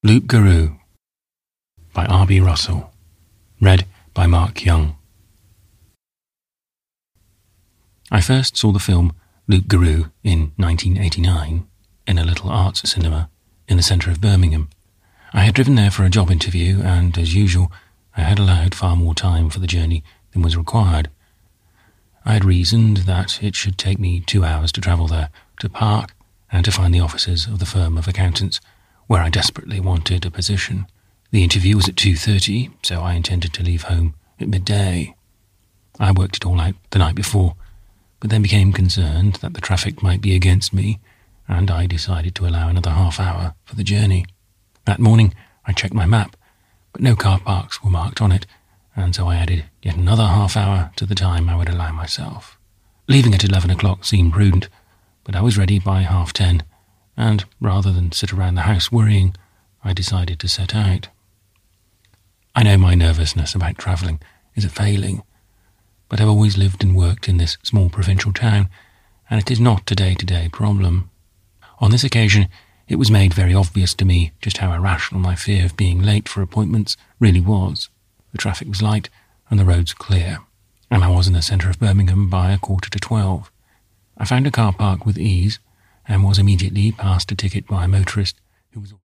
Loup-Garou by R.B. Russell. Read by Mark Young. I first saw the film Loup-Garou in 1989 in a little arts cinema in the centre of Birmingham. I had driven there for a job interview and, as usual, I had allowed far more time for the journey than was required. I had reasoned that it should take me 2 hours to travel there, to park, and to find the offices of the firm of accountants where I desperately wanted a position. The interview was at 2:30, so I intended to leave home at midday. I worked it all out the night before, but then became concerned that the traffic might be against me, and I decided to allow another half hour for the journey. That morning I checked my map, but no car parks were marked on it, and so I added yet another half hour to the time I would allow myself. Leaving at 11 o'clock seemed prudent, but I was ready by 10:30, and rather than sit around the house worrying, I decided to set out. I know my nervousness about travelling is a failing, but I've always lived and worked in this small provincial town, and it is not a day-to-day problem. On this occasion, it was made very obvious to me just how irrational my fear of being late for appointments really was. The traffic was light and the roads clear, and I was in the centre of Birmingham by 11:45. I found a car park with ease and was immediately passed a ticket by a motorist who was